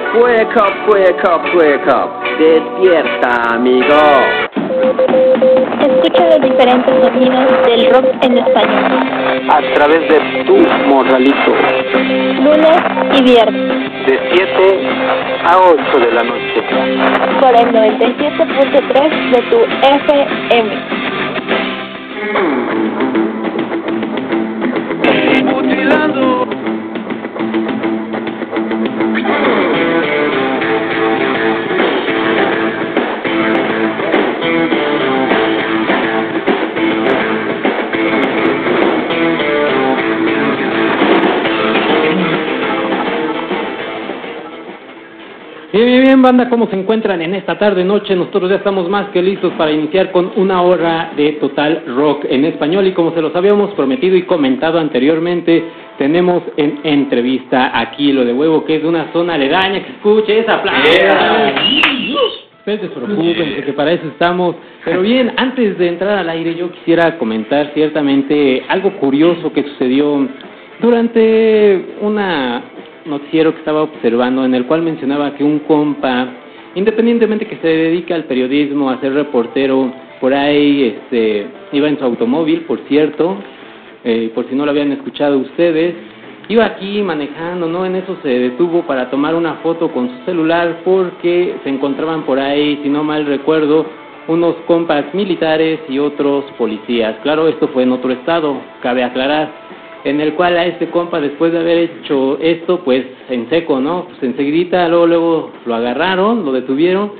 Wake up. Despierta, amigo. Escucha los diferentes sonidos del rock en español. A través de tu morralito. Lunes y viernes. De 7 a 8 de la noche. Por el 97.3 de tu FM. Mutilando. Bien, banda, ¿cómo se encuentran en esta tarde-noche? Nosotros ya estamos más que listos para iniciar con una hora de total rock en español y como se los habíamos prometido y comentado anteriormente, tenemos en entrevista a Kilo de Huevo, que es de una zona aledaña, que escuche esa plaza. Ustedes se preocupen, porque para eso estamos. Pero bien, antes de entrar al aire, yo quisiera comentar ciertamente algo curioso que sucedió durante una noticiero que estaba observando, en el cual mencionaba que un compa, independientemente que se dedica al periodismo, a ser reportero, por ahí iba en su automóvil, por cierto, por si no lo habían escuchado ustedes, iba aquí manejando, ¿no? En eso se detuvo para tomar una foto con su celular porque se encontraban por ahí, si no mal recuerdo, unos compas militares y otros policías. Claro, esto fue en otro estado, cabe aclarar, en el cual a este compa, después de haber hecho esto, pues en seco, ¿no? Pues enseguidita, luego lo agarraron, lo detuvieron,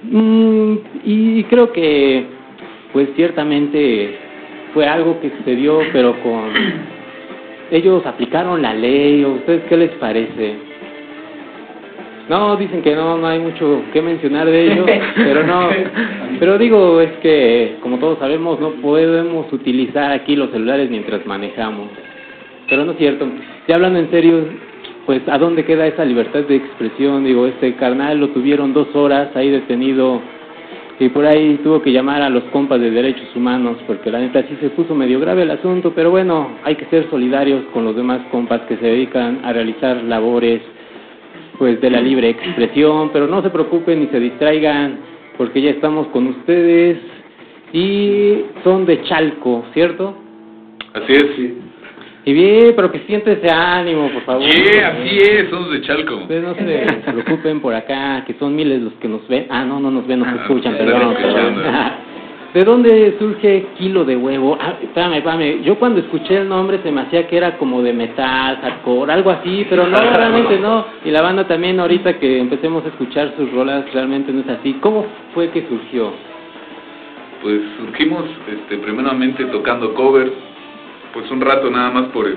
y creo que, pues ciertamente fue algo que sucedió, pero con ellos aplicaron la ley. ¿A ustedes qué les parece? No, dicen que no hay mucho que mencionar de ello, pero no, pero digo, es que, como todos sabemos, no podemos utilizar aquí los celulares mientras manejamos. Pero no es cierto. Ya hablando en serio, pues ¿a dónde queda esa libertad de expresión? Digo, este carnal lo tuvieron 2 horas ahí detenido y por ahí tuvo que llamar a los compas de derechos humanos porque la neta sí se puso medio grave el asunto, pero bueno, hay que ser solidarios con los demás compas que se dedican a realizar labores pues de la libre expresión, pero no se preocupen ni se distraigan porque ya estamos con ustedes y son de Chalco, ¿cierto? Así es, sí. Y bien, pero que siente ese ánimo, por favor. Así es, somos de Chalco. Ustedes no se preocupen por acá, que son miles los que nos ven. No nos ven, nos escuchan, no, perdón. ¿De dónde surge Kilo de Huevo? Espérame. Yo cuando escuché el nombre se me hacía que era como de metal, hardcore, algo así, pero no, realmente no. Y la banda también, ahorita que empecemos a escuchar sus rolas, realmente no es así. ¿Cómo fue que surgió? Pues surgimos, primeramente tocando covers. Pues un rato nada más por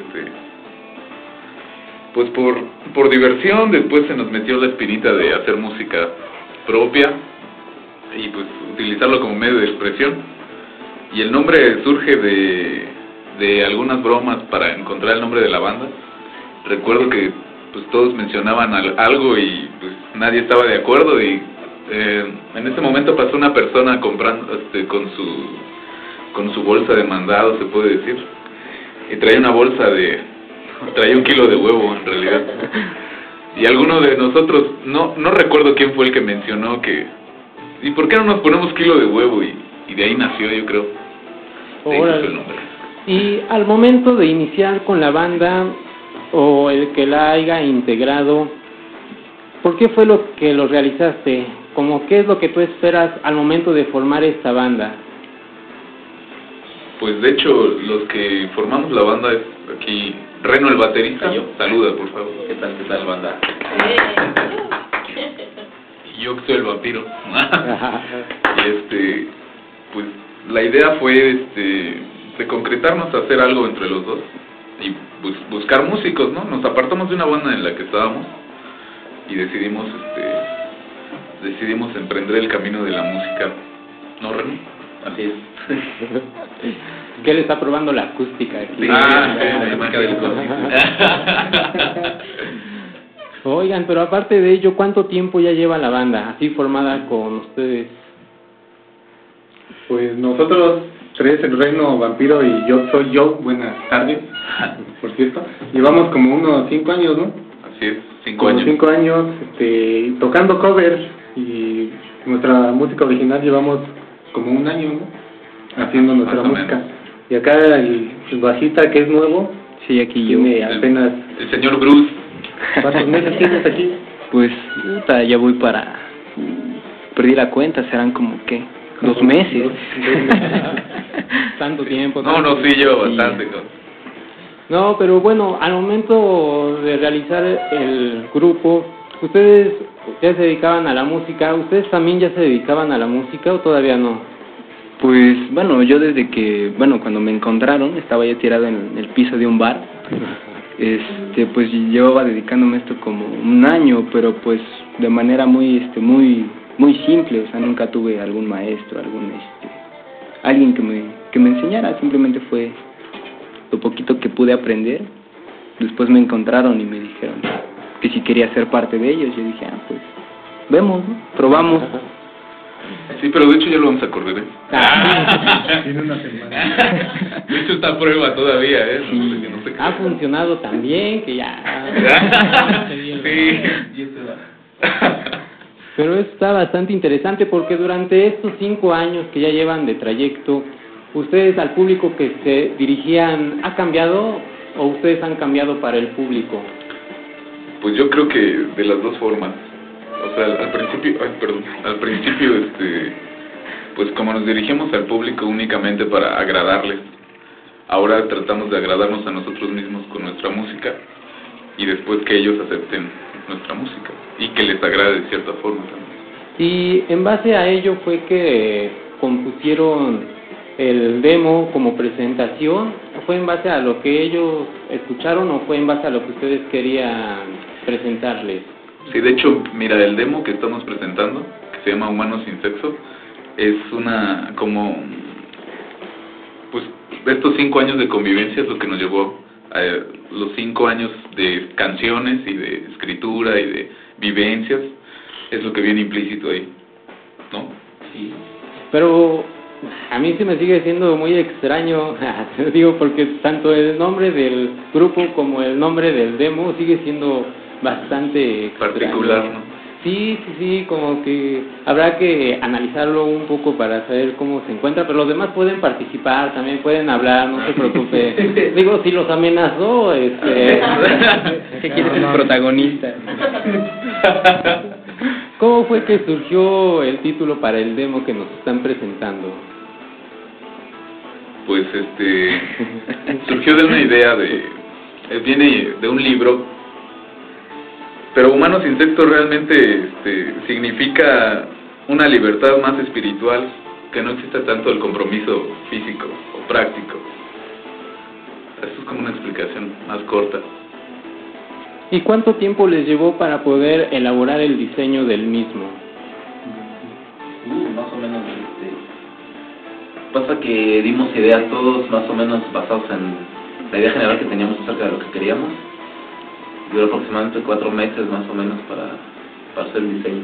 por diversión. Después se nos metió la espinita de hacer música propia y pues utilizarlo como medio de expresión, y el nombre surge de algunas bromas para encontrar el nombre de la banda. Recuerdo que pues todos mencionaban algo y pues nadie estaba de acuerdo, y en ese momento pasó una persona comprando con su bolsa de mandado, se puede decir, y traía un kilo de huevo en realidad. Y alguno de nosotros, no recuerdo quién fue el que mencionó que, ¿y por qué no nos ponemos kilo de huevo? Y de ahí nació, yo creo. De ahí nació el nombre. Y al momento de iniciar con la banda, o el que la haya integrado, ¿por qué fue lo que lo realizaste? ¿Cómo qué es lo que tú esperas al momento de formar esta banda? Pues de hecho, los que formamos la banda es aquí Reno, el baterista. Yo. Saluda, por favor. ¿Qué tal, banda? Y yo que soy el vampiro. Y pues la idea fue de concretarnos a hacer algo entre los dos y buscar músicos, ¿no? Nos apartamos de una banda en la que estábamos y decidimos emprender el camino de la música. ¿No, Reno? Así es. ¿Qué le está probando la acústica aquí? La música del Oigan, pero aparte de ello, ¿cuánto tiempo ya lleva la banda así formada con ustedes? Pues nosotros tres, el Reno, Vampiro y yo soy Joe, buenas tardes, por cierto, llevamos como unos 5 años, ¿no? Así es. 5 años. 5 años, tocando covers, y nuestra música original llevamos como 1 año, ¿no? Haciendo nuestra música. Y acá el bajista, que es nuevo, sí, aquí tiene yo. apenas... El señor Bruce. ¿Cuántos meses tienes aquí? Pues, ya voy para... Perdí la cuenta, serán como, ¿qué? 2 meses. Tanto tiempo. No, sí, lleva bastante. No, pero bueno, al momento de realizar el grupo, ¿ustedes ya se dedicaban a la música? ¿Ustedes también ya se dedicaban a la música o todavía no? Pues, bueno, yo desde que, cuando me encontraron, estaba ya tirado en el piso de un bar. Pues llevaba dedicándome a esto como 1 año, pero pues de manera muy simple, o sea, nunca tuve algún maestro, alguien que me enseñara, simplemente fue lo poquito que pude aprender. Después me encontraron y me dijeron que si quería ser parte de ellos. Yo dije, pues, vemos, ¿no? Probamos. Sí, pero de hecho ya lo vamos a correr, ¿eh? Tiene 1 semana. De hecho está a prueba todavía, ¿eh? Sí. No sé qué. Ha funcionado tan bien que ya... Sí. Pero está bastante interesante porque durante estos 5 años que ya llevan de trayecto, ¿ustedes al público que se dirigían ha cambiado o ustedes han cambiado para el público? Pues yo creo que de las dos formas. O sea, al principio, pues como nos dirigimos al público únicamente para agradarles, ahora tratamos de agradarnos a nosotros mismos con nuestra música y después que ellos acepten nuestra música y que les agrade de cierta forma también. Y en base a ello fue que compusieron el demo como presentación. ¿Fue en base a lo que ellos escucharon o fue en base a lo que ustedes querían presentarles? Sí, de hecho, mira, el demo que estamos presentando, que se llama Humanos sin Sexo, es pues estos 5 años de convivencia es lo que nos llevó a los 5 años de canciones y de escritura y de vivencias, es lo que viene implícito ahí, ¿no? Sí. Pero a mí se me sigue siendo muy extraño, digo, porque tanto el nombre del grupo como el nombre del demo sigue siendo bastante extraño. Particular, ¿no? Sí, como que habrá que analizarlo un poco para saber cómo se encuentra, pero los demás pueden participar, también pueden hablar, no se preocupe. Digo, si los amenazó, ¿Qué quieres ser protagonista? ¿Cómo fue que surgió el título para el demo que nos están presentando? Pues surgió de una idea viene de un libro. Pero Humanos sin Sexo realmente significa una libertad más espiritual, que no exista tanto el compromiso físico o práctico. Esto es como una explicación más corta. ¿Y cuánto tiempo les llevó para poder elaborar el diseño del mismo? Más o menos. Pasa que dimos ideas todos más o menos basados en la idea general que teníamos acerca de lo que queríamos. Duró aproximadamente 4 meses más o menos para hacer el diseño.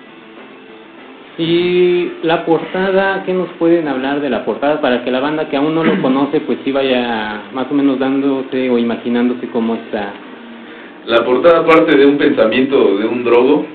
Y la portada, ¿qué nos pueden hablar de la portada para que la banda que aún no lo conoce pues sí vaya más o menos dándose o imaginándose cómo está? La portada parte de un pensamiento de un drogo.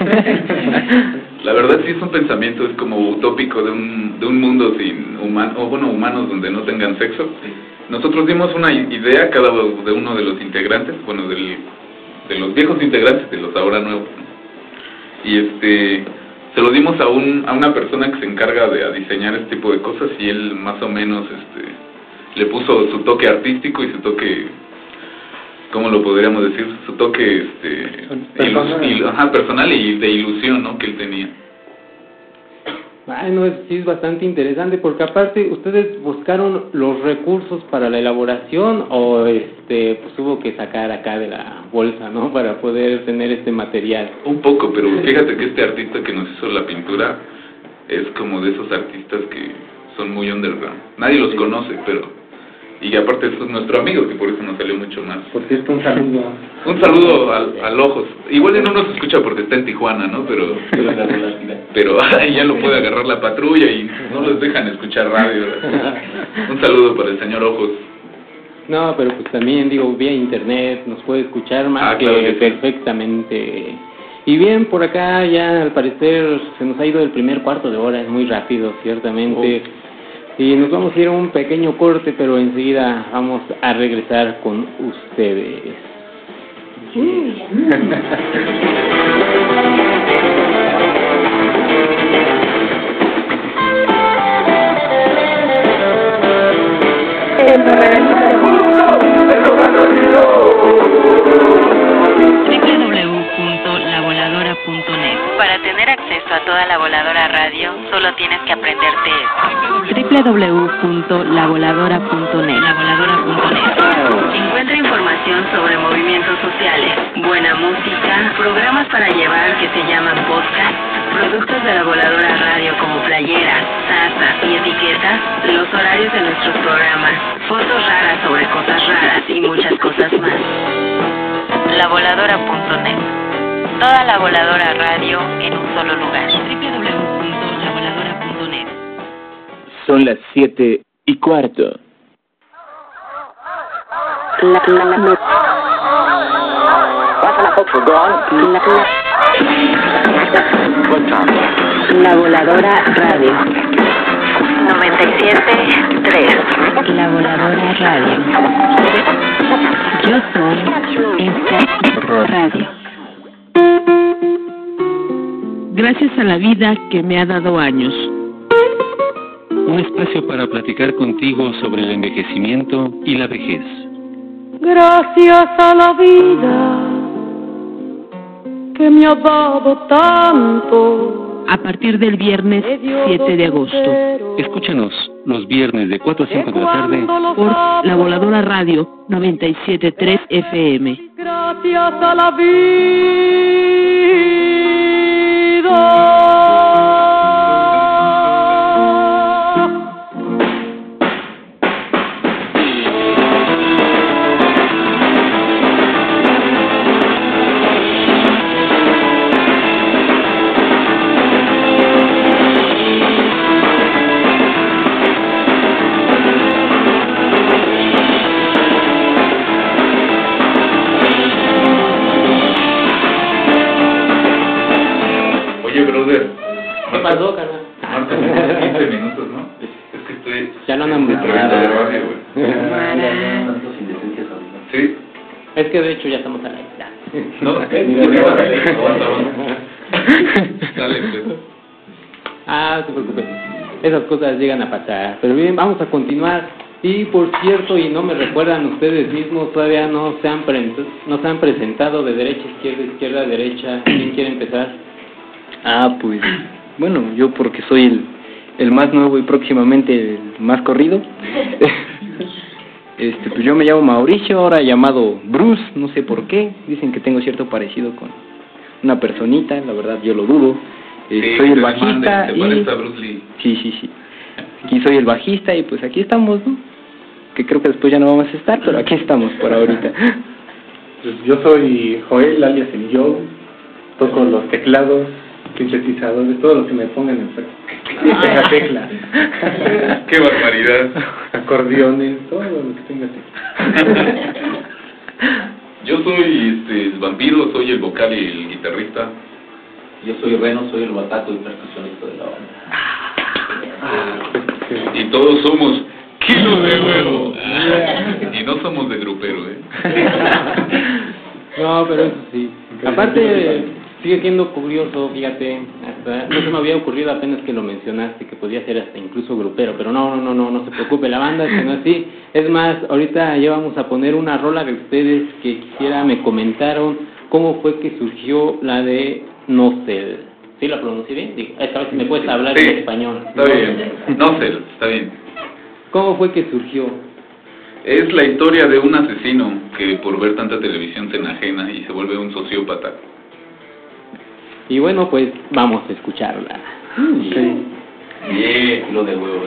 La verdad sí es un pensamiento, es como utópico de un mundo sin humanos donde no tengan sexo. Nosotros dimos una idea cada de uno de los integrantes, de los viejos integrantes, de los ahora nuevos, ¿no? Y se lo dimos a una persona que se encarga de diseñar este tipo de cosas y él más o menos le puso su toque artístico y su toque, ¿cómo lo podríamos decir? Su toque personal y de ilusión, ¿no? Que él tenía. Bueno, sí es bastante interesante porque aparte ustedes buscaron los recursos para la elaboración o pues hubo que sacar acá de la bolsa, ¿no? Para poder tener este material. Un poco, pero fíjate que este artista que nos hizo la pintura es como de esos artistas que son muy underground. Nadie los conoce, pero... Y aparte es nuestro amigo, que por eso nos salió mucho más. Por cierto, un saludo. Un saludo al Ojos. Igual no nos escucha porque está en Tijuana, ¿no? Pero ya lo puede agarrar la patrulla y no les dejan escuchar radio. Un saludo para el señor Ojos. No, pero pues también, digo, vía internet nos puede escuchar más que claro que sí. perfectamente. Y bien, por acá ya al parecer se nos ha ido el primer cuarto de hora, es muy rápido, ciertamente. Y nos vamos a ir a un pequeño corte, pero enseguida vamos a regresar con ustedes. www.lavoladora.net. Para tener acceso a toda La Voladora Radio, solo tienes que aprenderte www.lavoladora.net. Encuentra información sobre movimientos sociales, buena música, programas para llevar que se llaman podcast, productos de La Voladora Radio como playeras, tazas y etiquetas, los horarios de nuestros programas, fotos raras sobre cosas raras y muchas cosas más. Lavoladora.net. Toda La Voladora Radio en un solo lugar. www.lavoladora.net. Son las 7:15. La Voladora Radio 97.3. La Voladora Radio. Yo soy esta radio. Gracias a la vida que me ha dado años. Un espacio para platicar contigo sobre el envejecimiento y la vejez. Gracias a la vida que me ha dado tanto. A partir del viernes 7 de agosto. Escúchanos los viernes de 4 a 5 de la tarde por La Voladora Radio 97.3 FM. Gracias a la vida. Oye, brother. ¿Qué pasó, carnal? Marta, 15 minutos, ¿no? Es que estoy... Ya lo andan de radio, güey. Tantos indecencias ahorita. Sí. Es que de hecho ya estamos a la edad. No, dale, pues. Ah, no te preocupes. Esas cosas llegan a pasar. Pero bien, vamos a continuar. Y por cierto, y no me recuerdan ustedes mismos, todavía no se han presentado de derecha a izquierda, izquierda a derecha. ¿Quién quiere empezar? Ah, pues, bueno, yo porque soy el más nuevo y próximamente el más corrido. Pues yo me llamo Mauricio, ahora llamado Bruce, no sé por qué. Dicen que tengo cierto parecido con una personita, la verdad yo lo dudo. Soy el bajista ¿Te y... parece a Bruce Lee? Sí. Aquí soy el bajista y pues aquí estamos, ¿no? Que creo que después ya no vamos a estar, pero aquí estamos por ahorita. Pues yo soy Joel, alias el Joe. Toco los teclados, sintetizadores, todo lo que me pongan en tecla. ¡Qué barbaridad! Acordeones, todo lo que tenga tecla. Yo soy el vampiro, soy el vocal y el guitarrista. Yo soy Reno, soy el bataco y percusionista de la banda. Y todos somos Kilo de Huevo. Y no somos de grupero, No, pero eso sí. Aparte, sigue siendo curioso, fíjate, hasta no se me había ocurrido apenas que lo mencionaste, que podía ser hasta incluso grupero, pero no se preocupe, la banda es que no es así. Es más, ahorita ya vamos a poner una rola de ustedes que me comentaron cómo fue que surgió la de Nocel. ¿Sí la pronuncié bien? Digo, esta vez me puedes hablar en español. Está bien, Nocel, está bien. ¿Cómo fue que surgió? Es la historia de un asesino que por ver tanta televisión se enajena y se vuelve un sociópata. Y bueno, pues vamos a escucharla. Lo de huevo.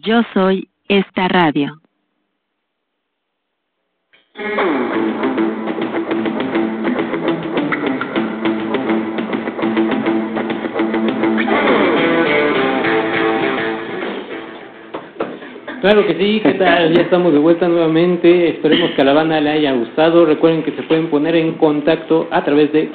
Yo soy esta radio. Claro que sí, ¿qué tal? Ya estamos de vuelta nuevamente, esperemos que a la banda le haya gustado. Recuerden que se pueden poner en contacto a través de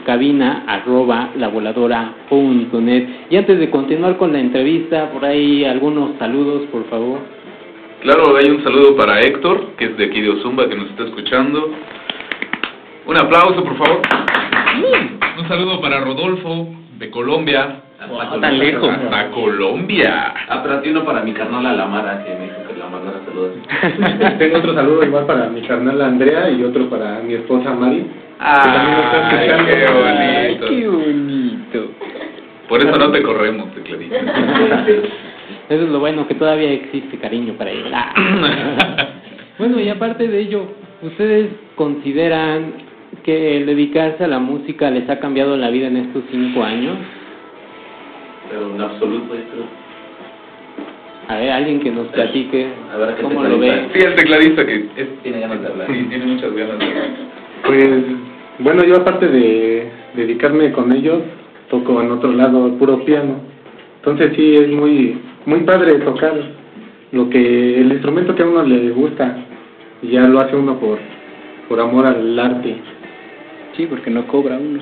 cabina@lavoladora.net. Y antes de continuar con la entrevista, por ahí algunos saludos, por favor. Claro, hay un saludo para Héctor, que es de aquí de Ozumba, que nos está escuchando. Un aplauso, por favor. Un saludo para Rodolfo, de Colombia. Tan lejos. Hasta Colombia. Pero a ti uno para mi carnal a la Mara, que me dijo que la mandara saludos. Tengo otro saludo igual para mi carnal Andrea y otro para mi esposa Mari. Qué bonito. Qué bonito. Por eso no te corremos, tecladito. Eso es lo bueno, que todavía existe cariño para él. Bueno, y aparte de ello, ¿ustedes consideran que el dedicarse a la música les ha cambiado la vida en estos 5 años? Pero en absoluto, esto. A ver, alguien que nos platique cómo lo ve. Sí, el tecladista que tiene ganas de hablar. Sí, tiene muchas ganas de hablar. Pues, bueno, yo aparte de dedicarme con ellos, toco en otro lado puro piano. Entonces sí, es muy padre tocar el instrumento que a uno le gusta. Y ya lo hace uno por amor al arte. Sí, porque no cobra uno.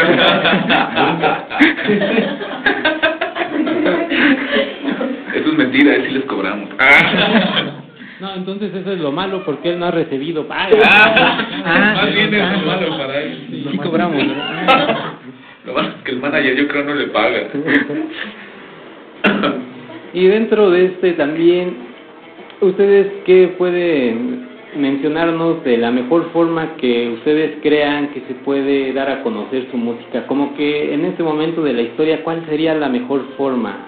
Eso es mentira, sí les cobramos. No, entonces eso es lo malo, porque él no ha recibido paga. Más bien es lo malo para él. Sí cobramos, ¿verdad? Lo malo es que el manager yo creo no le paga. Y dentro de también, ¿ustedes qué pueden mencionarnos de la mejor forma que ustedes crean que se puede dar a conocer su música? Como que en este momento de la historia, ¿cuál sería la mejor forma?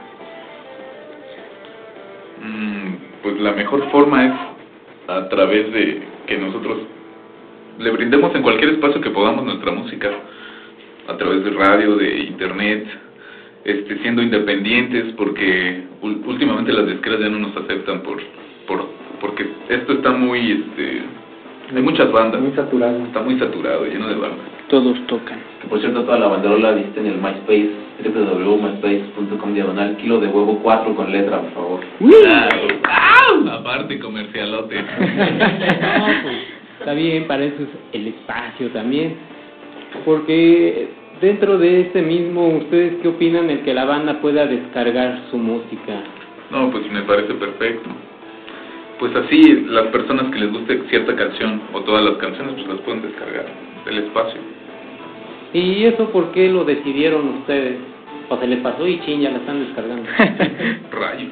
Pues la mejor forma es a través de que nosotros le brindemos en cualquier espacio que podamos nuestra música, a través de radio, de internet, siendo independientes, porque últimamente las disqueras ya no nos aceptan porque esto está muy hay muchas bandas. Muy saturado. Está muy saturado, lleno de bandas. Todos tocan. Que por cierto, toda la banderola viste en el MySpace, www.myspace.com/kilo de huevo 4 con letra, por favor. Aparte, comercialote. No, pues, está bien, para eso es el espacio también. Porque dentro de mismo, ¿ustedes qué opinan de que la banda pueda descargar su música? No, pues me parece perfecto. Pues así, las personas que les guste cierta canción o todas las canciones, pues las pueden descargar del espacio. ¿Y eso por qué lo decidieron ustedes? ¿O se les pasó y chin, ya la están descargando? Rayo.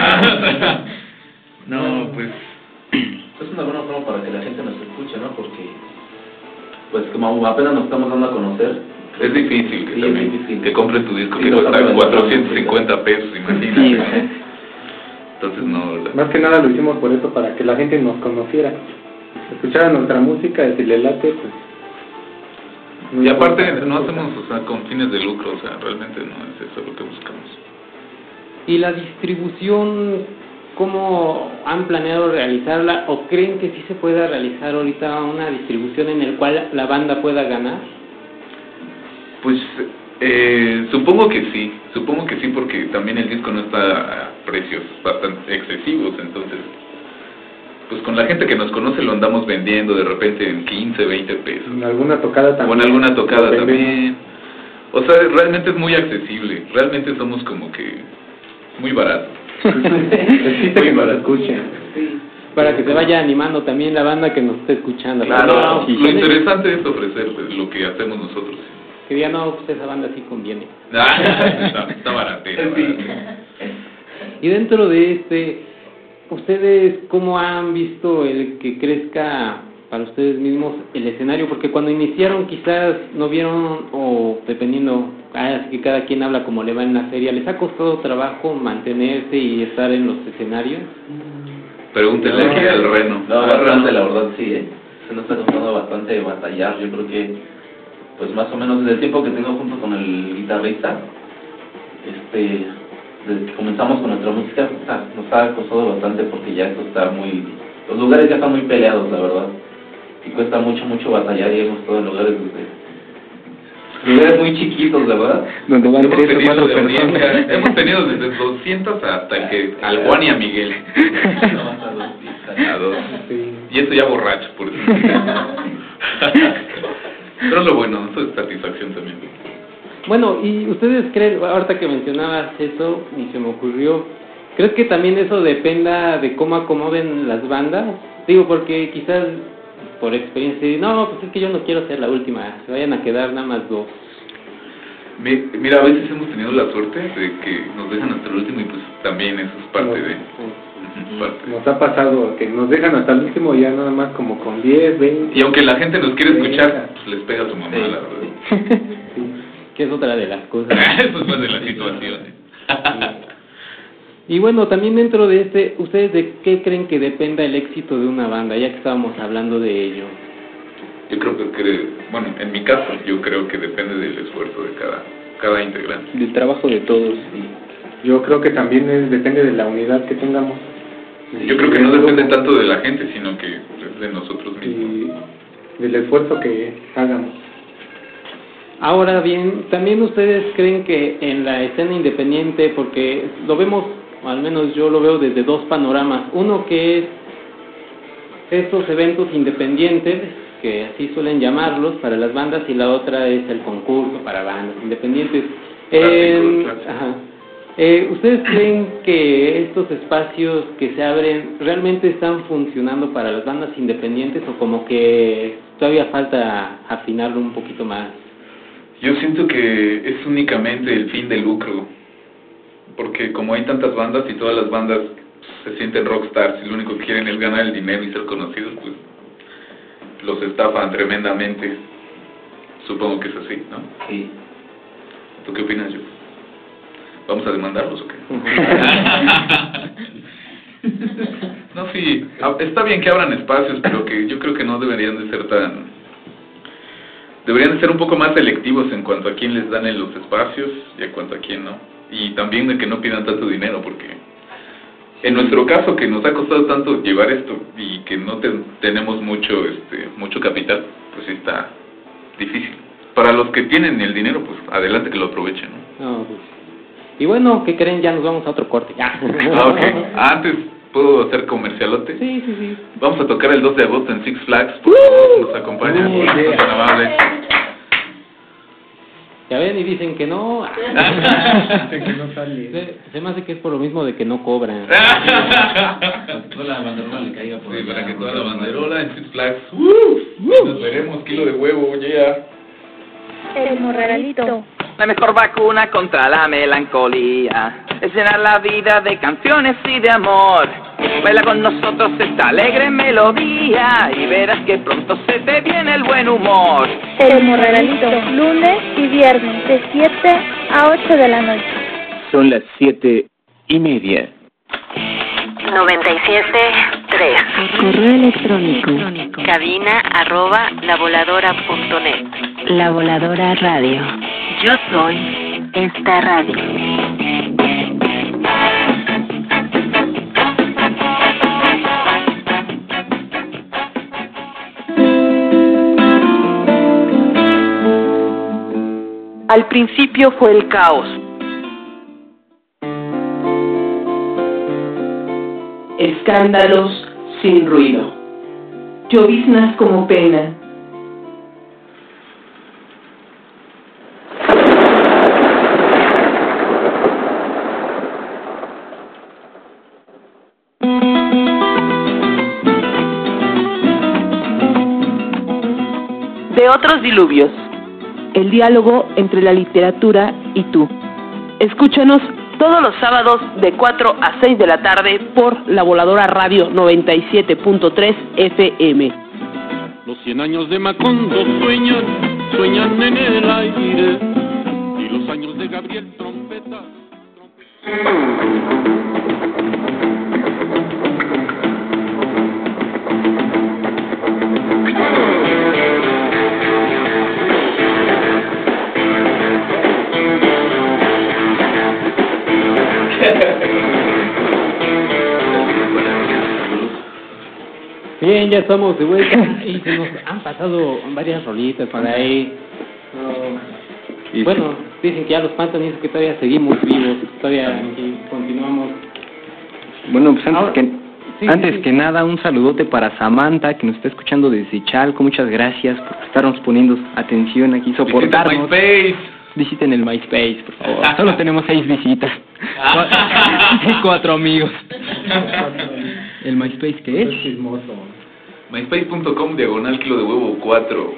No, pues es una buena forma para que la gente nos escuche, ¿no? Porque, pues como apenas nos estamos dando a conocer, es difícil que, sí, también, es difícil. Que compres tu disco, Sí, que lo cuesta estamos 450 pesos, imagínate. Sí. Entonces no, ¿verdad? Más que nada lo hicimos por eso, para que la gente nos conociera, escuchara nuestra música, y si le late, pues... Y aparte no hacemos, con fines de lucro, realmente no es eso lo que buscamos. ¿Y la distribución, cómo han planeado realizarla? ¿O creen que sí se pueda realizar ahorita una distribución en el cual la banda pueda ganar? Pues supongo que sí, porque también el disco no está a precios bastante excesivos, entonces pues con la gente que nos conoce lo andamos vendiendo de repente en 15, 20 pesos. En alguna tocada también. O en alguna tocada también. O sea, realmente es muy accesible, realmente somos como que muy baratos. Necesita que nos escuchen. Para que se vaya animando también la banda que nos esté escuchando. Claro, lo interesante es ofrecer pues, lo que hacemos nosotros. Que digan, no, pues esa banda sí conviene. Está baratera. Y dentro de ¿ustedes cómo han visto el que crezca para ustedes mismos el escenario? Porque cuando iniciaron quizás no vieron, o dependiendo, así que cada quien habla como le va en la feria, ¿les ha costado trabajo mantenerse y estar en los escenarios? Pregúntenle aquí al Reno. No, bastante, la verdad sí, se nos está costando bastante batallar. Yo creo que, pues más o menos desde el tiempo que tengo junto con el guitarrista, desde que comenzamos con nuestra música, nos ha costado bastante porque ya esto está muy... Los lugares ya están muy peleados, la verdad. Y cuesta mucho batallar y hemos estado en lugares muy chiquitos, ¿verdad? Donde van 3 o 4 personas. Hemos tenido desde 200 hasta que al Juan y a Miguel. A dos. Y esto ya borracho, por eso. Pero es lo bueno, eso es satisfacción también. Bueno, y ustedes creen, ahorita que mencionabas eso, y se me ocurrió, ¿crees que también eso dependa de cómo acomoden las bandas? Digo, porque quizás por experiencia, no, pues es que yo no quiero ser la última, se vayan a quedar nada más 2. Mira, a veces hemos tenido la suerte de que nos dejan hasta el último y pues también eso es parte de... Nos ha pasado que nos dejan hasta el último ya nada más como con 10, 20... Y aunque la gente nos quiere escuchar, pues les pega a su mamá, la verdad. Sí. Que es otra de las cosas. Eso es más de las situaciones. Y bueno, también dentro de ¿ustedes de qué creen que dependa el éxito de una banda? Ya que estábamos hablando de ello. Yo creo que, bueno, en mi caso, yo creo que depende del esfuerzo de cada integrante. Del trabajo de todos. Yo creo que también depende de la unidad que tengamos. Yo creo que no depende tanto de la gente, sino que de nosotros mismos. Y del esfuerzo que hagamos. Ahora bien, ¿también ustedes creen que en la escena independiente, porque lo vemos, o al menos yo lo veo desde 2 panoramas, uno que es estos eventos independientes, que así suelen llamarlos para las bandas, y la otra es el concurso para bandas independientes. ¿Ustedes creen que estos espacios que se abren realmente están funcionando para las bandas independientes o como que todavía falta afinarlo un poquito más? Yo siento que es únicamente el fin de lucro, porque como hay tantas bandas y todas las bandas se sienten rockstars y lo único que quieren es ganar el dinero y ser conocidos, pues los estafan tremendamente. Supongo que es así, ¿no? Sí. ¿Tú qué opinas, yo? ¿Vamos a demandarlos o qué? No, sí, está bien que abran espacios, pero que yo creo que no deberían de ser deberían de ser un poco más selectivos en cuanto a quién les dan en los espacios y en cuanto a quién no. Y también de que no pidan tanto dinero, porque en nuestro caso, que nos ha costado tanto llevar esto y que no tenemos mucho capital, pues sí está difícil. Para los que tienen el dinero, pues adelante que lo aprovechen, ¿no? No, pues. Y bueno, ¿qué creen? Ya nos vamos a otro corte. Ya. Okay. Antes, ¿puedo hacer comercialote? Sí. Vamos a tocar el 2 de agosto en Six Flags. Por favor, nos acompañan. Son amables. Ya ven y dicen que no. Que no sale. Se me hace que es por lo mismo de que no cobran. Toda la banderola le caiga por Sí, allá, para que toda ¿no? la banderola en Six Flags. Nos veremos, kilo de huevo, ya. El morralito. La mejor vacuna contra la melancolía es llenar la vida de canciones y de amor. Baila con nosotros esta alegre melodía y verás que pronto se te viene el buen humor. El morralito. Lunes y viernes de 7 a 8 de la noche. Son las 7:30. 97.3. Correo electrónico. cabina@lavoladora.net. La Voladora Radio. Yo soy esta radio. Al principio fue el caos. Escándalos sin ruido. Lloviznas como pena. De otros diluvios. El diálogo entre la literatura y tú. Escúchanos Todos los sábados de 4 a 6 de la tarde por La Voladora Radio 97.3 FM. Los 100 años de Macondo sueñan en el aire, y los años de Gabriel trompeta. Bien, ya estamos de vuelta y se nos han pasado varias rolitas por ahí. Bueno, dicen que ya los pantanistas que todavía seguimos vivos, todavía aquí continuamos. Bueno, pues antes que nada, un saludote para Samantha, que nos está escuchando desde Chalco. Muchas gracias por estarnos poniendo atención aquí, soportarnos. Visiten el MySpace, por favor. Solo tenemos 6 visitas. 4 amigos. ¿El MySpace qué es? MySpace.com/kilo de huevo 4.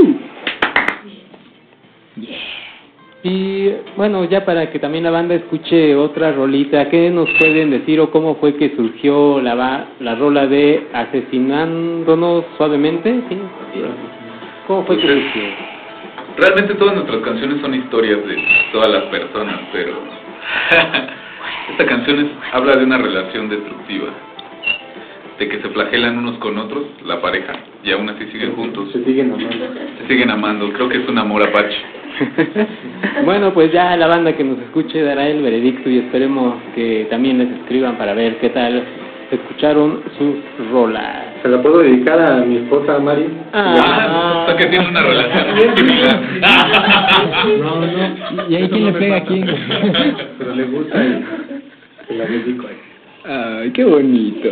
Yeah. Y bueno, ya para que también la banda escuche otra rolita, ¿qué nos pueden decir o cómo fue que surgió la rola de Asesinándonos Suavemente? ¿Sí? ¿Cómo fue que surgió? Realmente todas nuestras canciones son historias de todas las personas, pero esta canción habla de una relación destructiva, de que se flagelan unos con otros, la pareja, y aún así siguen juntos. Se siguen amando. Se siguen amando, creo que es un amor apache. Bueno, pues ya la banda que nos escuche dará el veredicto y esperemos que también les escriban para ver qué tal escucharon sus rolas. ¿Se la puedo dedicar a mi esposa Mari? Hasta que tiene una relación similar. No. ¿Y ahí quién le pega a quién? Pero le gusta y se la dedico a ella. Ay, qué bonito.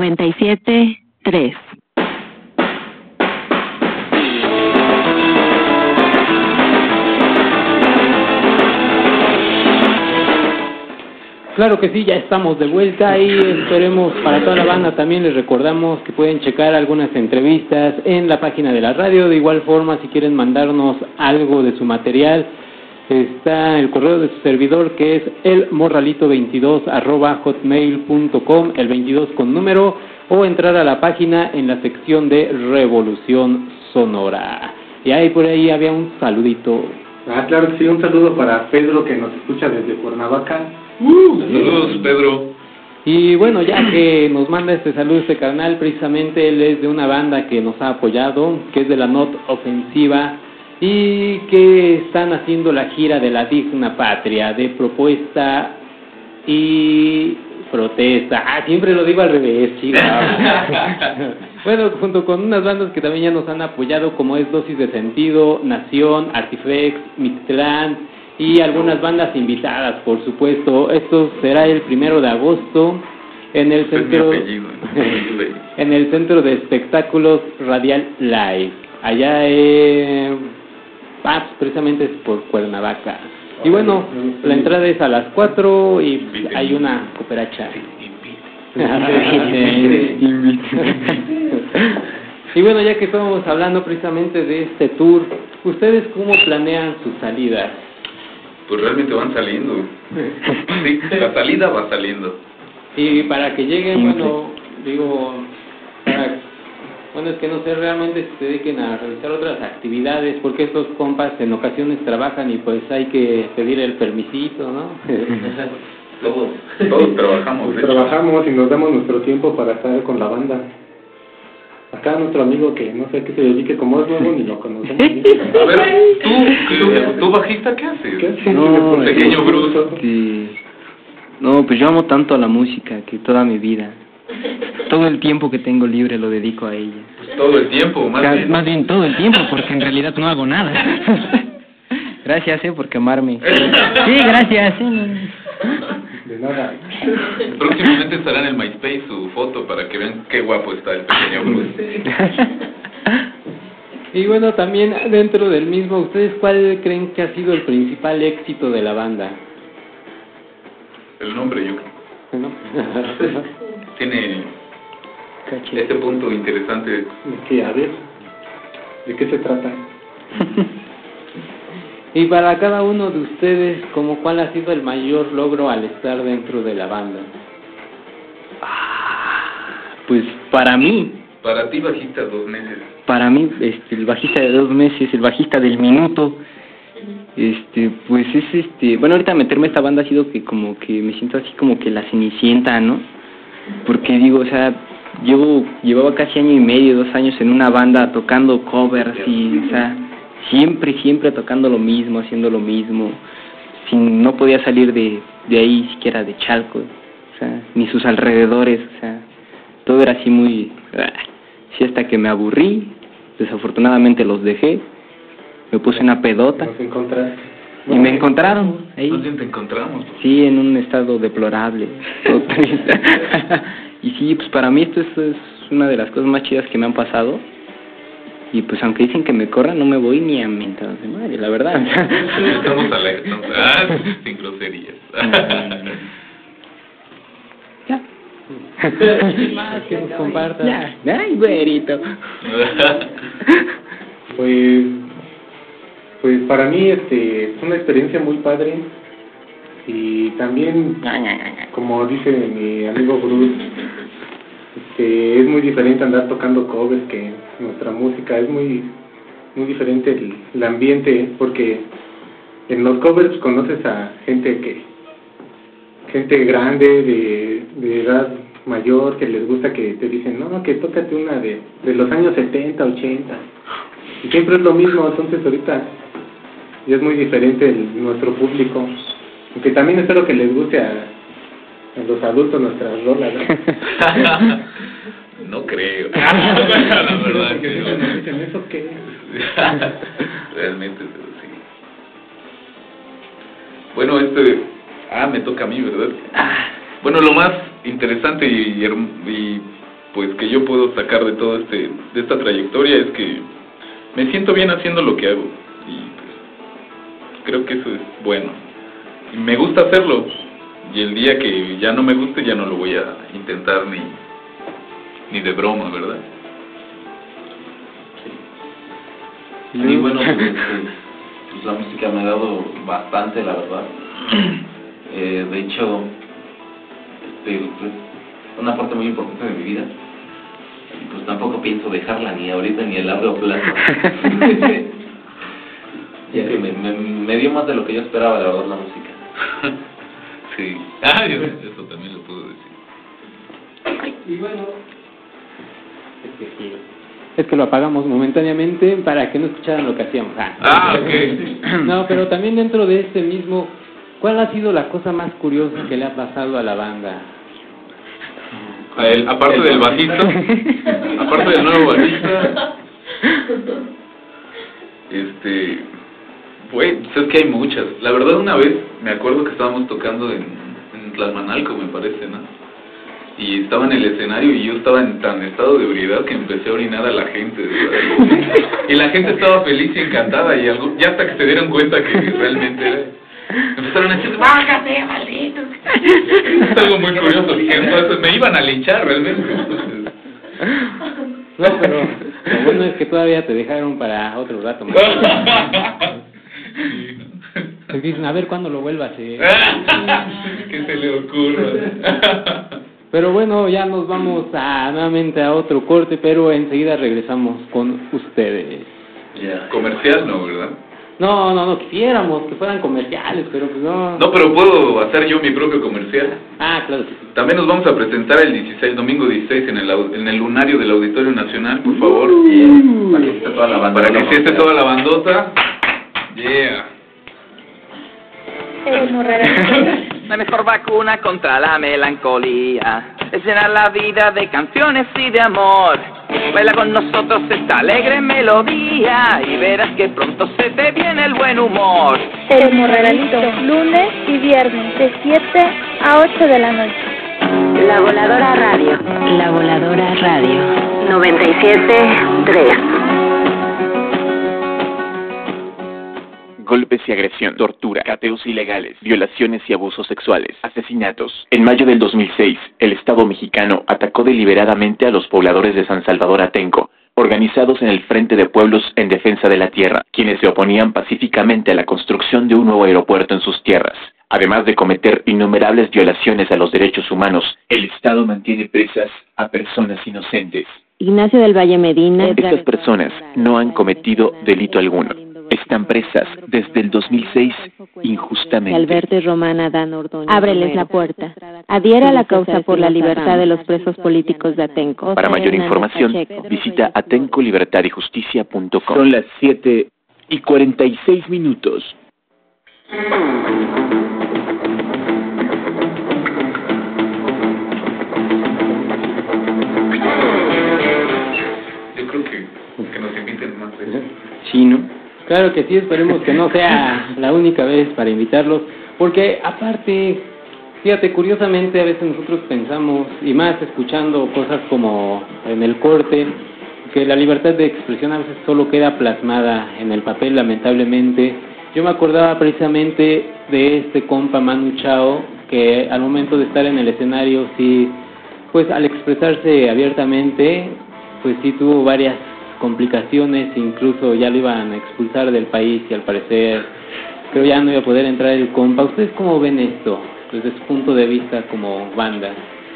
97.3. Claro que sí, ya estamos de vuelta y esperemos para toda la banda. También les recordamos que pueden checar algunas entrevistas en la página de la radio. De igual forma, si quieren mandarnos algo de su material, está el correo de su servidor, que es elmorralito22@hotmail.com, el 22 con número, o entrar a la página en la sección de Revolución Sonora. Y ahí por ahí había un saludito. Claro que sí, un saludo para Pedro, que nos escucha desde Cuernavaca. Saludos, Pedro. Y bueno, ya que nos manda este saludo este carnal, precisamente él es de una banda que nos ha apoyado, que es de la Not Ofensiva, y que están haciendo la gira de la digna patria, de propuesta y protesta. Siempre lo digo al revés, chicos. Bueno, junto con unas bandas que también ya nos han apoyado, como es Dosis de Sentido, Nación, Artifex, Mictlán, y algunas bandas invitadas, por supuesto. Esto será el 1 de agosto en el centro en el Centro de Espectáculos Radial Live, allá precisamente es por Cuernavaca. Y bueno, la entrada es a las 4 y hay una cooperacha. Y bueno, ya que estamos hablando precisamente de este tour, ¿ustedes cómo planean sus salidas? Pues realmente van saliendo. Sí, la salida va saliendo. Y para que lleguen, bueno, es que no sé realmente si se dediquen a realizar otras actividades, porque estos compas en ocasiones trabajan y pues hay que pedir el permisito, ¿no? Todos trabajamos. Pues trabajamos y nos damos nuestro tiempo para estar con la banda. Acá nuestro amigo que no sé a qué se dedique, como es nuevo, ni lo conocemos. A ver, tú bajista, ¿qué haces? ¿Qué haces? No, pequeño bruto. No, pues yo amo tanto a la música que toda mi vida, todo el tiempo que tengo libre lo dedico a ella. Pues todo el tiempo, más bien todo el tiempo, porque en realidad no hago nada. Gracias, por quemarme. Sí, gracias. De nada. Próximamente estará en el MySpace su foto para que vean qué guapo está el pequeño Bruce. Y bueno, también dentro del mismo, ¿ustedes cuál creen que ha sido el principal éxito de la banda? El nombre, yo creo. ¿No? Tiene este punto interesante. ¿Qué? A ver, ¿de qué se trata? Y para cada uno de ustedes, ¿cuál ha sido el mayor logro al estar dentro de la banda? Pues para mí. Para ti, bajista 2 meses. Para mí, el bajista de 2 meses, el bajista del minuto. Pues es bueno, ahorita meterme a esta banda ha sido que como que me siento así como que la Cenicienta, ¿no? Porque digo, o sea, llevaba casi 1 año y medio, 2 años en una banda tocando covers y, o sea, siempre tocando lo mismo, haciendo lo mismo, no podía salir de ahí siquiera de Chalco, o sea, ni sus alrededores, o sea, todo era así muy, sí, hasta que me aburrí, desafortunadamente los dejé, me puse una pedota. ¿Nos encontraste? Y me encontraron ahí. ¿Dónde te encontramos? Sí, en un estado deplorable, todo triste. Y sí, pues para mí esto es una de las cosas más chidas que me han pasado. Y pues aunque dicen que me corran, no me voy ni a mentadas de madre, la verdad. Estamos sin groserías. Ya. Más que nos compartan. Ya. Ay, güerito. Pues para mí es una experiencia muy padre. Y también, como dice mi amigo Bruce, es muy diferente andar tocando covers que nuestra música. Es muy diferente el ambiente, porque en los covers conoces a gente grande, de edad mayor, que les gusta, que te dicen, no, que tócate una de los años 70, 80. Y siempre es lo mismo. Entonces ahorita ya es muy diferente nuestro público. Aunque también espero que les guste a los adultos nuestras rolas, ¿no? No creo. La verdad que no. ¿Dicen eso qué? Realmente sí. Bueno, me toca a mí, ¿verdad? Bueno, lo más interesante y pues que yo puedo sacar de todo de esta trayectoria es que me siento bien haciendo lo que hago y pues, creo que eso es bueno y me gusta hacerlo, y el día que ya no me guste ya no lo voy a intentar ni de broma, ¿verdad? Sí, bueno, pues la música me ha dado bastante, la verdad. De hecho, pues, una parte muy importante de mi vida, y pues tampoco pienso dejarla ni ahorita ni a largo plazo. Ya que me dio más de lo que yo esperaba, la verdad, la música. Sí, eso también lo puedo decir. Y bueno, es que lo apagamos momentáneamente para que no escucharan lo que hacíamos. Ok. No, pero también dentro de este mismo, ¿cuál ha sido la cosa más curiosa que le ha pasado a la banda? Aparte del bajista, aparte del nuevo bajista, pues es que hay muchas. La verdad, una vez me acuerdo que estábamos tocando en Tlalmanalco, me parece, ¿no? Y estaba en el escenario y yo estaba en tan estado de ebriedad que empecé a orinar a la gente, ¿verdad? Y la gente estaba feliz y encantada, y ya hasta que se dieron cuenta que realmente era... Empezaron a decir, ¡bájate, maldito! Es algo muy curioso, que entonces me iban a linchar realmente. Entonces... No, pero lo bueno es que todavía te dejaron para otro rato más. Te dicen, a ver cuándo lo vuelvas a hacer. ¿Qué se le ocurra? Pero bueno, ya nos vamos nuevamente a otro corte, pero enseguida regresamos con ustedes. Comercial no, ¿verdad? No, quisiéramos que fueran comerciales, pero pues no. No, pero puedo hacer yo mi propio comercial. Claro que sí. También nos vamos a presentar el domingo 16 en el lunario del Auditorio Nacional, por favor. Para que esté toda la banda. Para que esté toda la bandota. Yeah. La mejor vacuna contra la melancolía es llenar la vida de canciones y de amor. Baila con nosotros esta alegre melodía y verás que pronto se te viene el buen humor. El Morralito, lunes y viernes de 7 a 8 de la noche. La Voladora Radio. La Voladora Radio. 97.3. Golpes y agresión, tortura, cateos ilegales, violaciones y abusos sexuales, asesinatos. En mayo del 2006, el Estado mexicano atacó deliberadamente a los pobladores de San Salvador Atenco, organizados en el Frente de Pueblos en Defensa de la Tierra, quienes se oponían pacíficamente a la construcción de un nuevo aeropuerto en sus tierras. Además de cometer innumerables violaciones a los derechos humanos, el Estado mantiene presas a personas inocentes. Ignacio del Valle Medina. Estas personas no han cometido delito alguno. Están presas desde el 2006 injustamente. Alberto y Romana Dan Ordóñez. Ábreles la puerta. Adhiere a la causa por la libertad de los presos políticos de Atenco. Para mayor información, visita atencolibertadyjusticia.com. Son las 7:46. Yo creo que nos inviten más veces. Sí, ¿no? Claro que sí, esperemos que no sea la única vez para invitarlos, porque aparte, fíjate, curiosamente a veces nosotros pensamos, y más escuchando cosas como en el corte, que la libertad de expresión a veces solo queda plasmada en el papel, lamentablemente. Yo me acordaba precisamente de este compa Manu Chao, que al momento de estar en el escenario, sí, pues al expresarse abiertamente, pues sí tuvo varias complicaciones, incluso ya lo iban a expulsar del país y al parecer creo ya no iba a poder entrar el compa. ¿Ustedes cómo ven esto desde su punto de vista como banda?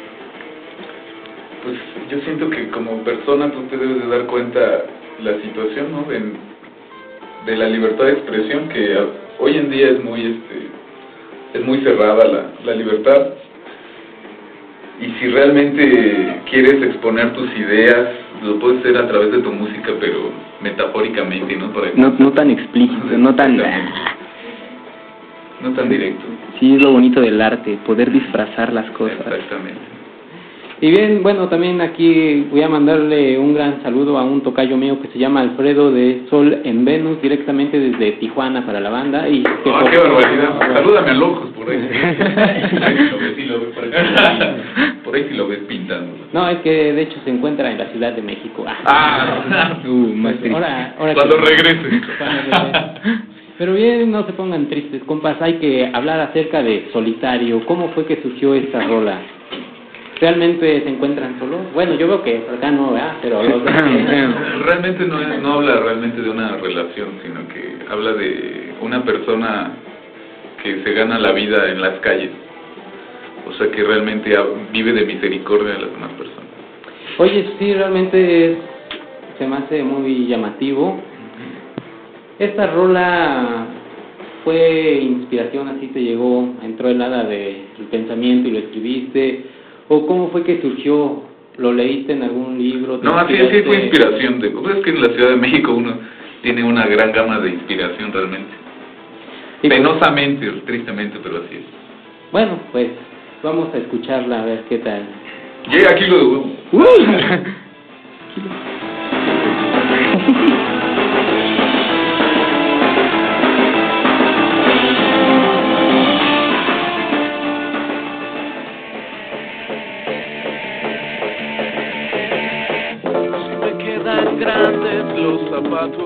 Pues yo siento que como persona tú te debes de dar cuenta la situación, ¿no? De la libertad de expresión, que hoy en día es muy cerrada la libertad, y si realmente quieres exponer tus ideas lo puedes hacer a través de tu música, pero metafóricamente, ¿no? No tan explícito, no tan directo. Sí, es lo bonito del arte, poder disfrazar las cosas. Exactamente. Y bien, bueno, también aquí voy a mandarle un gran saludo a un tocayo mío que se llama Alfredo de Sol en Venus, directamente desde Tijuana para la banda. Y ¡qué barbaridad! Salúdame a Locos, Por ahí sí lo ves pintando. No, es que de hecho se encuentra en la Ciudad de México. Más triste. Ahora cuando regrese. Pero bien, no se pongan tristes, compas. Hay que hablar acerca de Solitario. ¿Cómo fue que surgió esta rola? ¿Realmente se encuentran solos? Bueno, yo veo que por acá no, ¿verdad? Pero los realmente no habla realmente de una relación, sino que habla de una persona que se gana la vida en las calles. O sea, que realmente vive de misericordia de las demás personas. Oye, sí, realmente se me hace muy llamativo. Esta rola fue inspiración, así te llegó, entró el hada del pensamiento y lo escribiste, o cómo fue que surgió, lo leíste en algún libro. No, así fue inspiración. Pues es que en la Ciudad de México uno tiene una gran gama de inspiración realmente. Penosamente, tristemente, pero así es. Bueno, pues vamos a escucharla a ver qué tal. Llega Kilo de Huevo. Grandes los zapatos,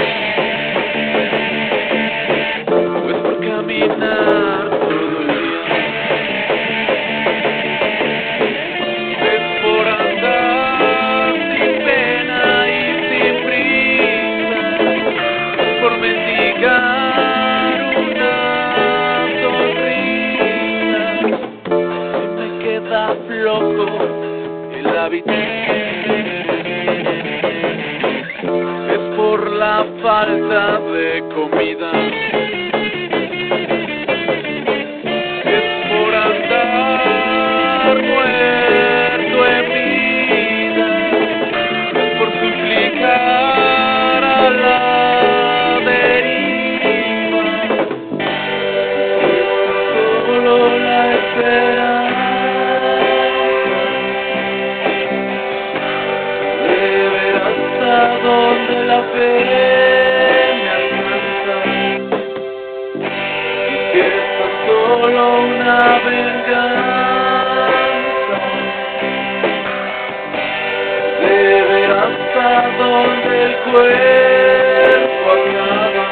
pues por caminar todo el día, es por andar sin pena y sin prisa, es por mendigar una sonrisa, y me queda flojo el hábito. Por la falta de comida, es por andar muerto en vida, es por suplicar a la deriva, solo la espera de ver hasta dónde la fe me alcanza, y que esta solo una venganza, de ver hasta dónde el cuerpo acaba.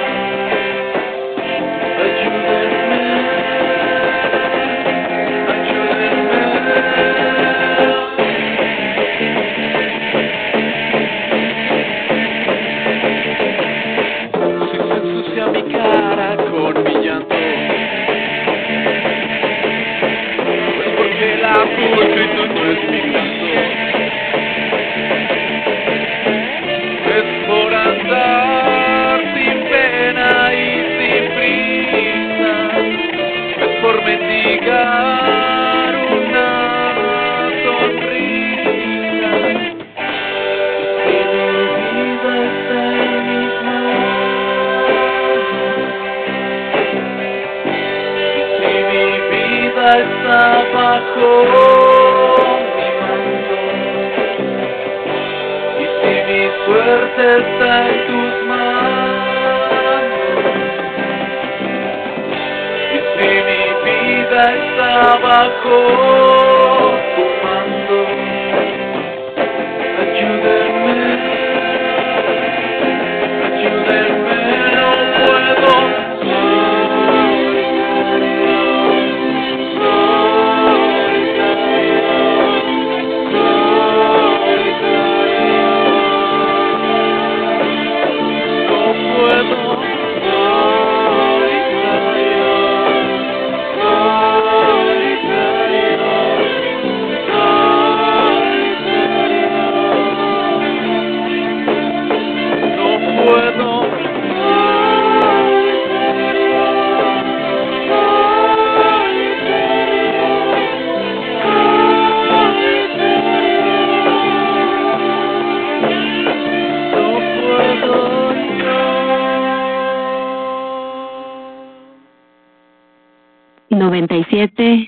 Ayúdenme, ayúdenme. Mi cara con mi llanto, pues porque la pulcritud no es mi canto, es por andar sin pena y sin prisa, es por mendigar una sonrisa, y mi vida está en mis manos. Está bajo mi mando, y si mi suerte está en tus manos, y si mi vida está bajo tu mando, ayúdenme, ayúdenme, no puedo. $97.3.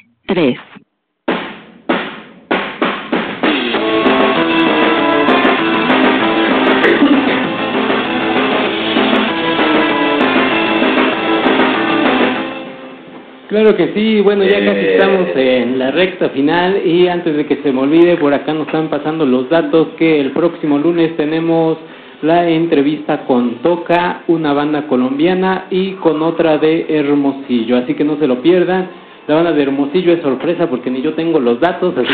Claro que sí, bueno, ya casi estamos en la recta final y antes de que se me olvide, por acá nos están pasando los datos que el próximo lunes tenemos la entrevista con Toca, una banda colombiana, y con otra de Hermosillo, así que no se lo pierdan. La banda de Hermosillo es sorpresa porque ni yo tengo los datos, así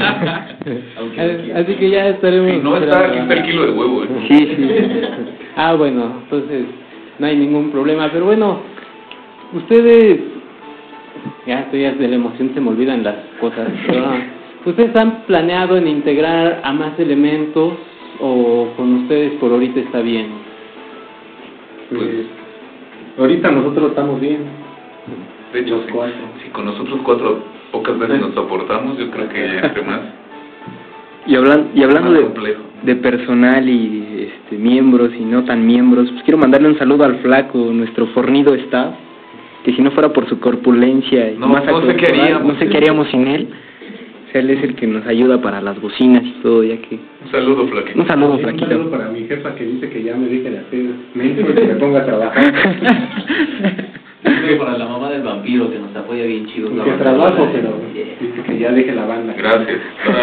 que ya estaremos... Sí, no está, aquí está el kilo de huevo. Sí. Bueno, entonces no hay ningún problema, pero bueno, ustedes... Ya de la emoción se me olvidan las cosas, pero ¿ustedes han planeado en integrar a más elementos o con ustedes por ahorita está bien? Pues ahorita nosotros estamos bien. De hecho, si con nosotros 4 pocas veces nos aportamos, yo creo que entre más. Y hablando de personal y miembros y no tan miembros, pues quiero mandarle un saludo al Flaco, nuestro fornido staff, que si no fuera por su corpulencia y no sé qué haríamos sin él. O sea, él es el que nos ayuda para las bocinas y todo, ya que... Un saludo, Flaquito. Un saludo para mi jefa que dice que ya me deje de hacer mentor y que me ponga a trabajar. Para la mamá del vampiro que nos apoya bien chido. Que trabajo, pero dice que ya deje la banda. Gracias.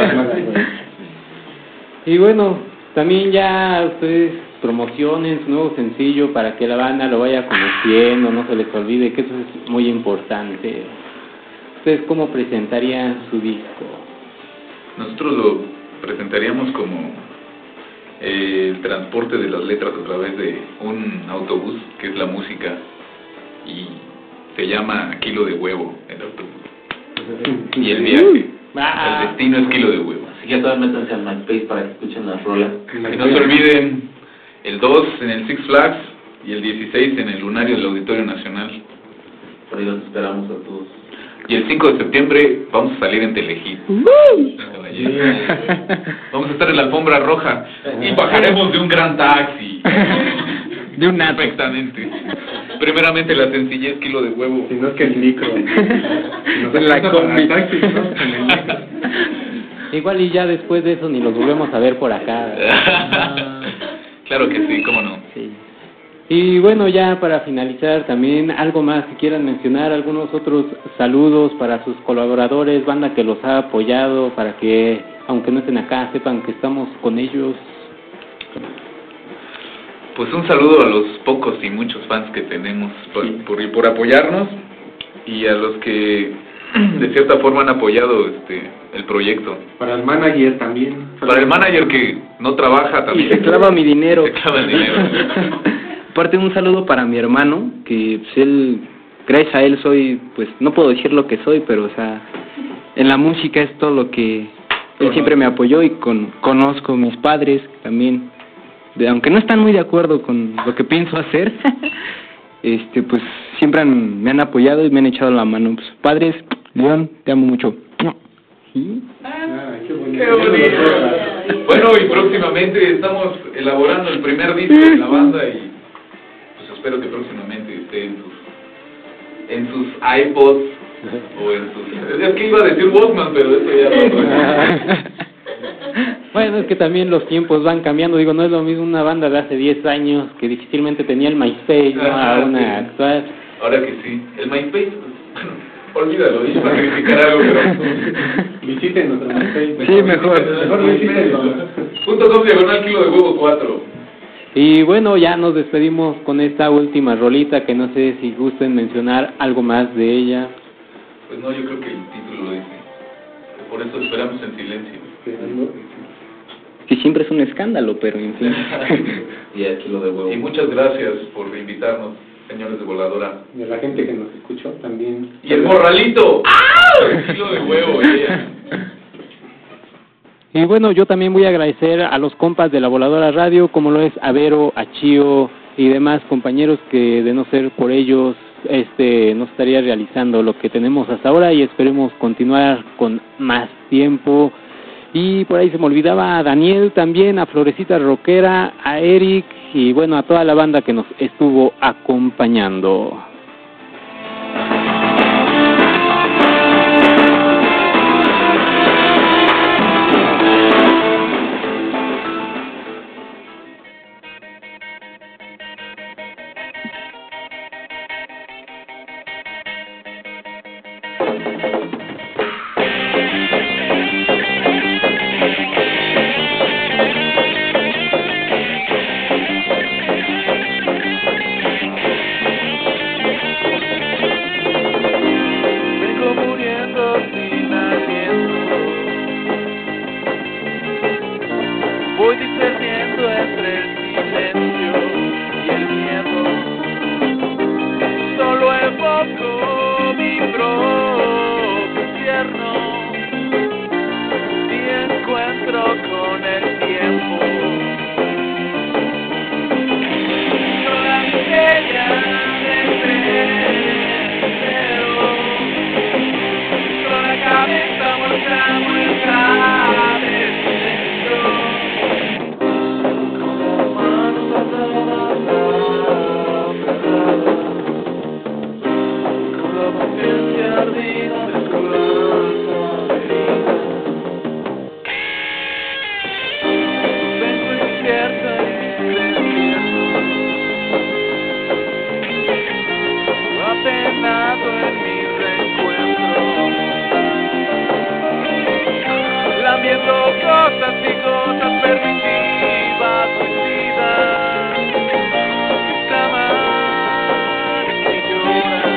Y bueno, también ya ustedes promocionen su nuevo sencillo para que la banda lo vaya conociendo, no se les olvide que eso es muy importante. ¿Ustedes cómo presentarían su disco? Nosotros lo presentaríamos como el transporte de las letras a través de un autobús, que es la música, y se llama Kilo de Huevo el autobús. Y el viaje, el destino es Kilo de Huevo. Así que todos métanse al MySpace para que escuchen las rolas. Y no se olviden, el 2 en el Six Flags y el 16 en el Lunario del Auditorio Nacional. Por ahí los esperamos a todos. Y el 5 de septiembre vamos a salir en Telehit. Vamos a estar en la alfombra roja y bajaremos de un gran taxi. De un nato. Perfectamente. Primeramente la sencillez, Kilo de Huevo. Si no es que el micro. La combi. Igual y ya después de eso ni los volvemos a ver por acá. Claro que sí, cómo no. Sí. Y bueno, ya para finalizar también, algo más que quieran mencionar, algunos otros saludos para sus colaboradores, banda que los ha apoyado, para que, aunque no estén acá, sepan que estamos con ellos. Pues un saludo a los pocos y muchos fans que tenemos por apoyarnos, y a los que de cierta forma han apoyado el proyecto. Para el manager también. Para el manager que no trabaja también. Y se clava mi dinero. Se clava el dinero. Aparte, un saludo para mi hermano, que pues él, gracias a él soy, pues no puedo decir lo que soy, pero o sea, en la música es todo lo que él siempre me apoyó, y conozco mis padres también, aunque no están muy de acuerdo con lo que pienso hacer, pues siempre me han apoyado y me han echado la mano. Pues, padres, León, te amo mucho. ¿Sí? Qué bonito. Bueno, y próximamente estamos elaborando el primer disco de la banda, y pues espero que próximamente esté en sus iPods o en sus... Es que iba a decir Walkman, pero eso ya Bueno, es que también los tiempos van cambiando. Digo, no es lo mismo una banda de hace 10 años que difícilmente tenía el MySpace, ¿no? A una actual. Ahora que sí. El MySpace, olvídalo, iba a criticar algo, pero... Visiten nuestro MySpace. Sí, mejor visítenlo. .com/Kilo de Huevo 4. Y bueno, ya nos despedimos con esta última rolita, que no sé si gusten mencionar algo más de ella. Pues no, yo creo que el título lo dice. Por eso esperamos en silencio. Que siempre es un escándalo, pero en fin. Y el Kilo de Huevo. Y muchas gracias por invitarnos, señores de Voladora. Y a la gente que nos escuchó también. Y el morralito. El Kilo de Huevo, Y bueno, yo también voy a agradecer a los compas de la Voladora Radio, como lo es a Vero, a Chío y demás compañeros, que de no ser por ellos no estaría realizando lo que tenemos hasta ahora, y esperemos continuar con más tiempo. Y por ahí se me olvidaba a Daniel también, a Florecita Rockera, a Eric y bueno, a toda la banda que nos estuvo acompañando. ardida del corazón herida. Vengo incierta y creciendo, apenado en mi reencuentro, lamiendo gotas y gotas permisivas, suicidas, que claman y lloran,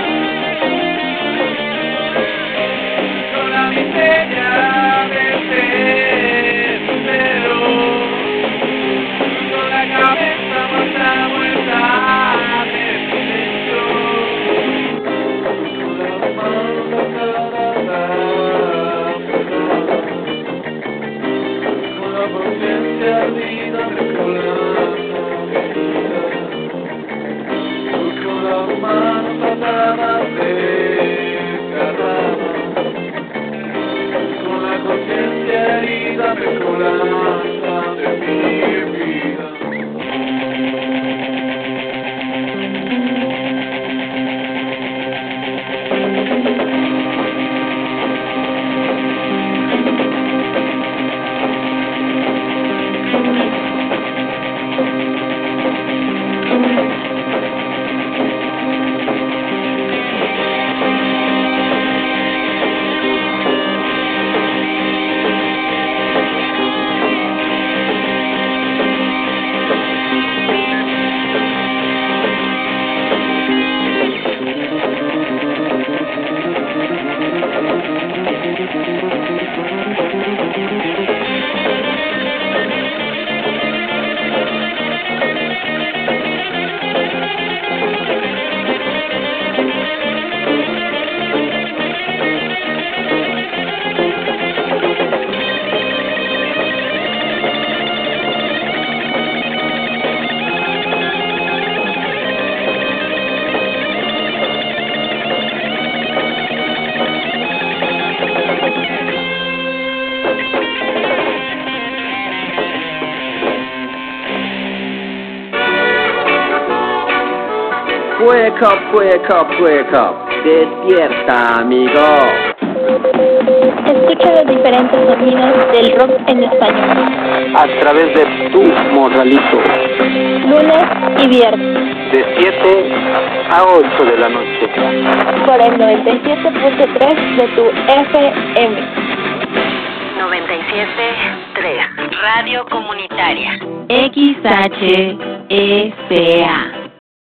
con la miseria de ser sincero, con la cabeza vuelta de silencio, con las manos atadas, con la conciencia ardida del corazón herida, con las manos atadas desgarradas, con la conciencia herida del corazón de mi vida. Wake up, despierta, amigo. Escucha los diferentes sonidos del rock en español. A través de tu morralito. Lunes y viernes. De 7 a 8 de la noche. Por el 97.3 de tu FM. 97.3 Radio Comunitaria. XHEPA.